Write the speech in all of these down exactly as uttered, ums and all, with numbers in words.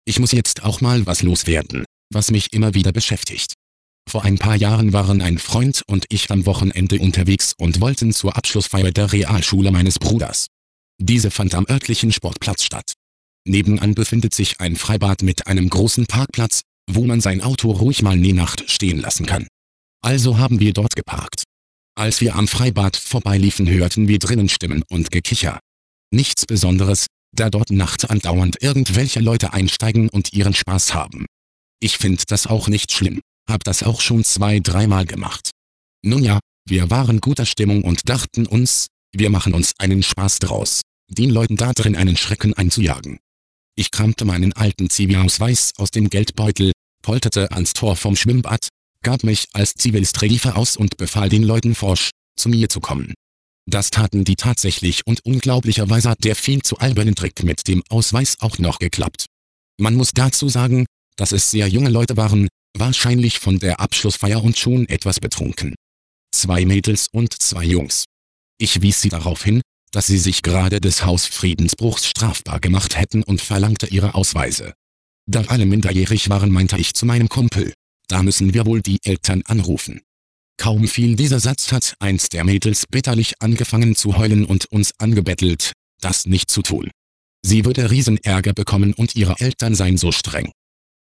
Ich muss jetzt auch mal was loswerden, was mich immer wieder beschäftigt. Vor ein paar Jahren waren ein Freund und ich am Wochenende unterwegs und wollten zur Abschlussfeier der Realschule meines Bruders. Diese fand am örtlichen Sportplatz statt. Nebenan befindet sich ein Freibad mit einem großen Parkplatz, wo man sein Auto ruhig mal ne Nacht stehen lassen kann. Also haben wir dort geparkt. Als wir am Freibad vorbeiliefen, hörten wir drinnen Stimmen und Gekicher. Nichts Besonderes, da dort nachts andauernd irgendwelche Leute einsteigen und ihren Spaß haben. Ich find das auch nicht schlimm, hab das auch schon zwei, dreimal gemacht. Nun ja, wir waren guter Stimmung und dachten uns, wir machen uns einen Spaß draus, den Leuten da drin einen Schrecken einzujagen. Ich kramte meinen alten Zivi-Ausweis aus dem Geldbeutel, polterte ans Tor vom Schwimmbad, gab mich als Zivilstreifer aus und befahl den Leuten forsch, zu mir zu kommen. Das taten die tatsächlich und unglaublicherweise hat der viel zu alberne Trick mit dem Ausweis auch noch geklappt. Man muss dazu sagen, dass es sehr junge Leute waren, wahrscheinlich von der Abschlussfeier und schon etwas betrunken. Zwei Mädels und zwei Jungs. Ich wies sie darauf hin, dass sie sich gerade des Hausfriedensbruchs strafbar gemacht hätten und verlangte ihre Ausweise. Da alle minderjährig waren, meinte ich zu meinem Kumpel, da müssen wir wohl die Eltern anrufen. Kaum fiel dieser Satz, hat eins der Mädels bitterlich angefangen zu heulen und uns angebettelt, das nicht zu tun. Sie würde Riesenärger bekommen und ihre Eltern seien so streng.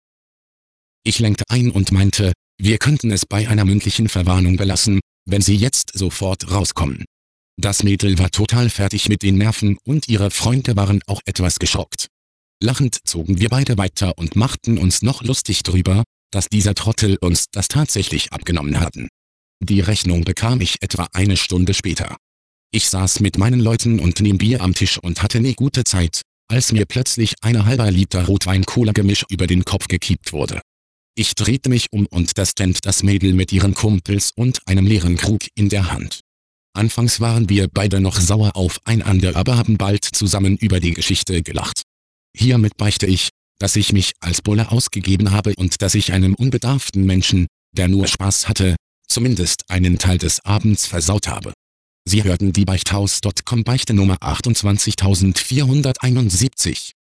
Ich lenkte ein und meinte, wir könnten es bei einer mündlichen Verwarnung belassen, wenn sie jetzt sofort rauskommen. Das Mädel war total fertig mit den Nerven und ihre Freunde waren auch etwas geschockt. Lachend zogen wir beide weiter und machten uns noch lustig drüber, dass dieser Trottel uns das tatsächlich abgenommen hatten. Die Rechnung bekam ich etwa eine Stunde später. Ich saß mit meinen Leuten und nehm Bier am Tisch und hatte ne gute Zeit, als mir plötzlich eine halber Liter Rotwein-Cola-Gemisch über den Kopf gekippt wurde. Ich drehte mich um und da stand das Mädel mit ihren Kumpels und einem leeren Krug in der Hand. Anfangs waren wir beide noch sauer aufeinander, aber haben bald zusammen über die Geschichte gelacht. Hiermit beichte ich, dass ich mich als Bulle ausgegeben habe und dass ich einem unbedarften Menschen, der nur Spaß hatte, zumindest einen Teil des Abends versaut habe. Sie hörten die Beichthaus Punkt com Beichte Nummer achtundzwanzigtausendvierhunderteinundsiebzig.